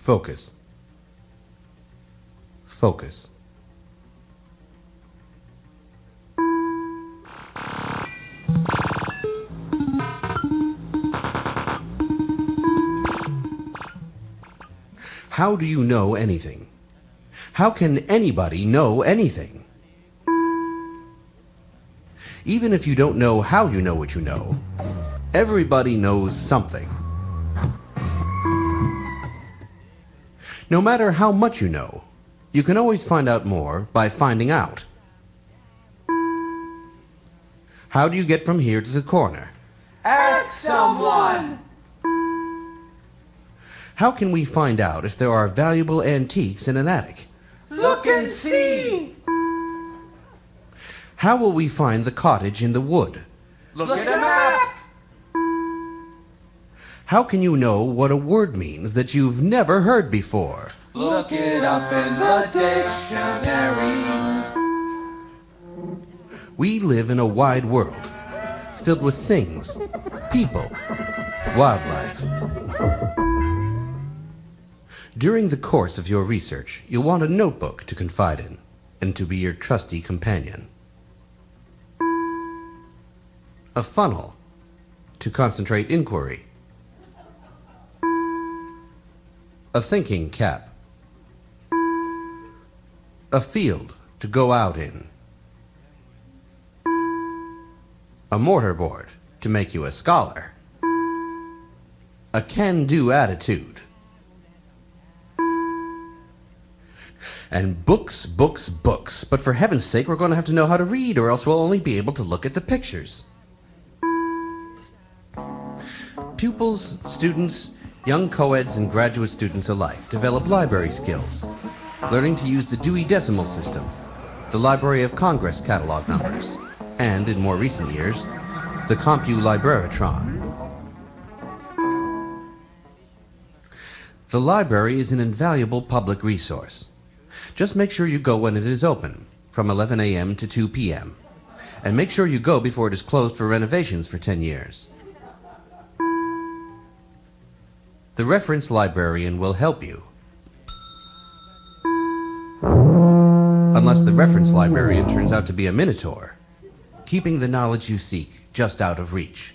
Focus. Focus. How do you know anything? How can anybody know anything? Even if you don't know how you know what you know, everybody knows something. No matter how much you know, you can always find out more by finding out. How do you get from here to the corner? Ask someone! How can we find out if there are valuable antiques in an attic? Look and see! How will we find the cottage in the wood? Look at a map! How can you know what a word means that you've never heard before? Look it up in the dictionary. We live in a wide world, filled with things, people, wildlife. During the course of your research, you'll want a notebook to confide in and to be your trusty companion. A funnel to concentrate inquiry. A thinking cap. A field to go out in. A mortarboard to make you a scholar. A can-do attitude. And books, books, books. But for heaven's sake, we're going to have to know how to read, or else we'll only be able to look at the pictures. Pupils, students, young co-eds and graduate students alike develop library skills, learning to use the Dewey Decimal System, the Library of Congress catalog numbers, and, in more recent years, the CompuLibraratron. The library is an invaluable public resource. Just make sure you go when it is open, from 11 a.m. to 2 p.m., and make sure you go before it is closed for renovations for 10 years. The reference librarian will help you. Unless the reference librarian turns out to be a minotaur, keeping the knowledge you seek just out of reach.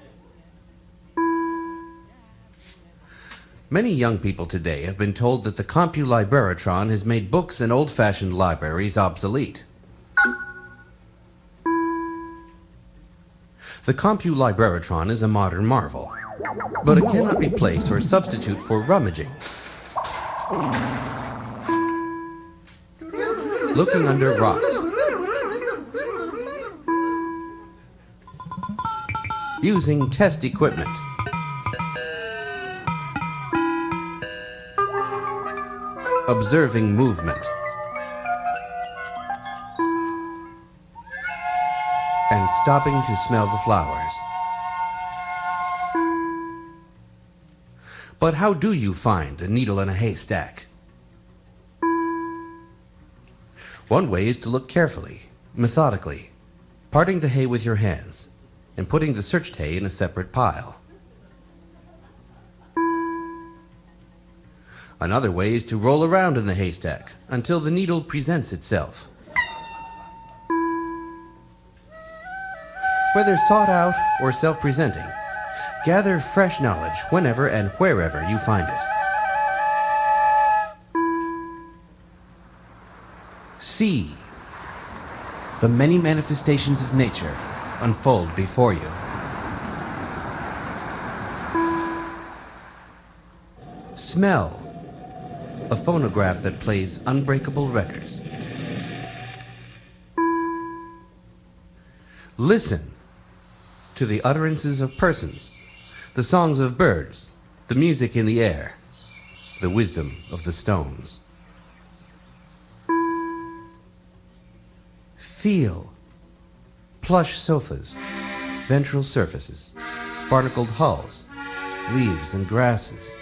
Many young people today have been told that the CompuLibraratron has made books and old-fashioned libraries obsolete. The CompuLibraratron is a modern marvel, but it cannot replace or substitute for rummaging, looking under rocks, using test equipment, observing movement, and stopping to smell the flowers. But how do you find a needle in a haystack? One way is to look carefully, methodically, parting the hay with your hands and putting the searched hay in a separate pile. Another way is to roll around in the haystack until the needle presents itself. Whether sought out or self-presenting, gather fresh knowledge whenever and wherever you find it. See the many manifestations of nature unfold before you. Smell a phonograph that plays unbreakable records. Listen to the utterances of persons, the songs of birds, the music in the air, the wisdom of the stones. Feel plush sofas, ventral surfaces, barnacled hulls, leaves and grasses.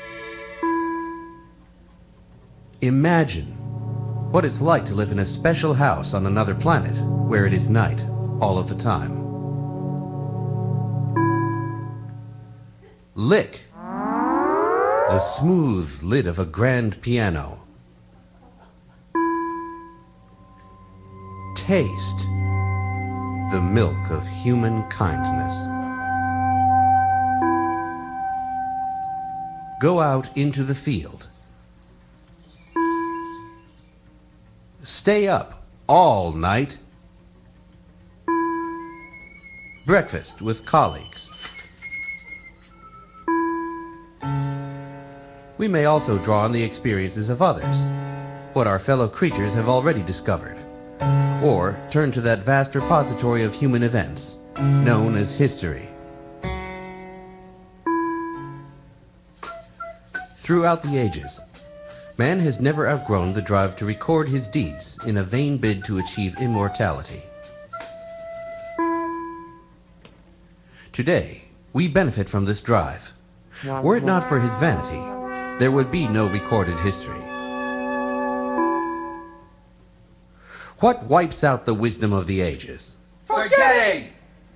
Imagine what it's like to live in a special house on another planet where it is night all of the time. The smooth lid of a grand piano. Taste the milk of human kindness. Go out into the field. Stay up all night. Breakfast with colleagues. We may also draw on the experiences of others, what our fellow creatures have already discovered, or turn to that vast repository of human events known as history. Throughout the ages, man has never outgrown the drive to record his deeds in a vain bid to achieve immortality. Today, we benefit from this drive. Were it not for his vanity, there would be no recorded history. What wipes out the wisdom of the ages? Forgetting!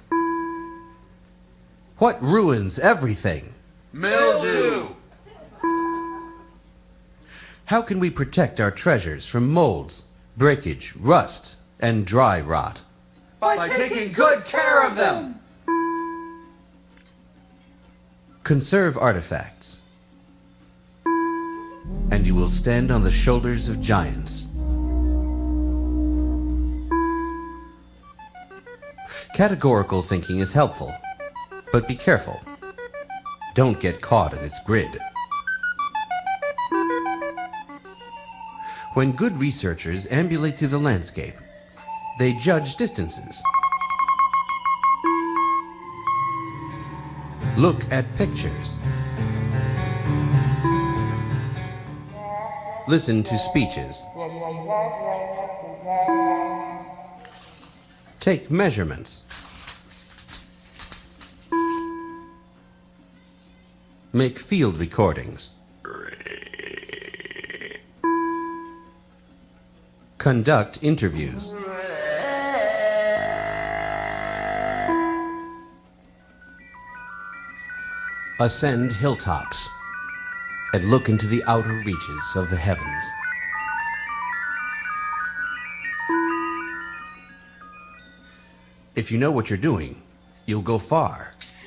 What ruins everything? Mildew! How can we protect our treasures from molds, breakage, rust, and dry rot? By taking good care of them! Conserve artifacts, and you will stand on the shoulders of giants. Categorical thinking is helpful, but be careful. Don't get caught in its grid. When good researchers ambulate through the landscape, they judge distances. Look at pictures. Listen to speeches. Take measurements. Make field recordings. Conduct interviews. Ascend hilltops and look into the outer reaches of the heavens. If you know what you're doing, you'll go far.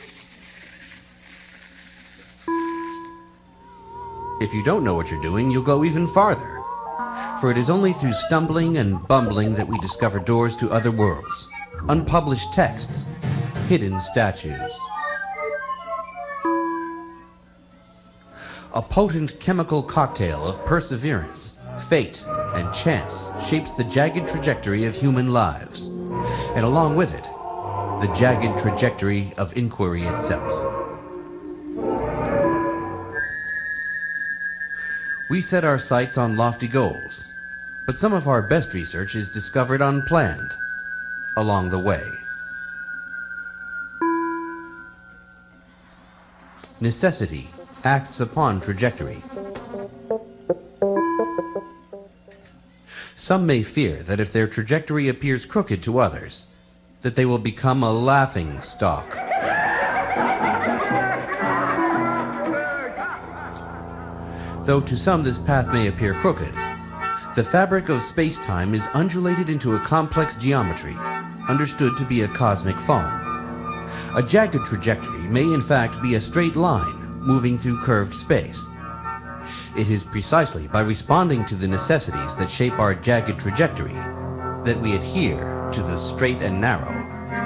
If you don't know what you're doing, you'll go even farther. For it is only through stumbling and bumbling that we discover doors to other worlds, unpublished texts, hidden statues. A potent chemical cocktail of perseverance, fate, and chance shapes the jagged trajectory of human lives, and along with it, the jagged trajectory of inquiry itself. We set our sights on lofty goals, but some of our best research is discovered unplanned along the way. Necessity acts upon trajectory. Some may fear that if their trajectory appears crooked to others, that they will become a laughing stock. Though to some this path may appear crooked, the fabric of space-time is undulated into a complex geometry, understood to be a cosmic foam. A jagged trajectory may in fact be a straight line moving through curved space. It is precisely by responding to the necessities that shape our jagged trajectory that we adhere to the straight and narrow.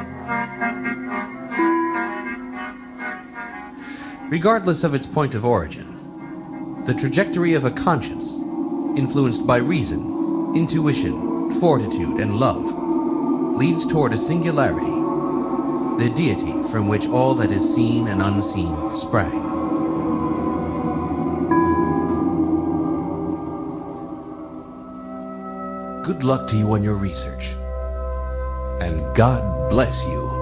Regardless of its point of origin, the trajectory of a conscience, influenced by reason, intuition, fortitude, and love, leads toward a singularity, the deity from which all that is seen and unseen sprang. Good luck to you on your research, and God bless you.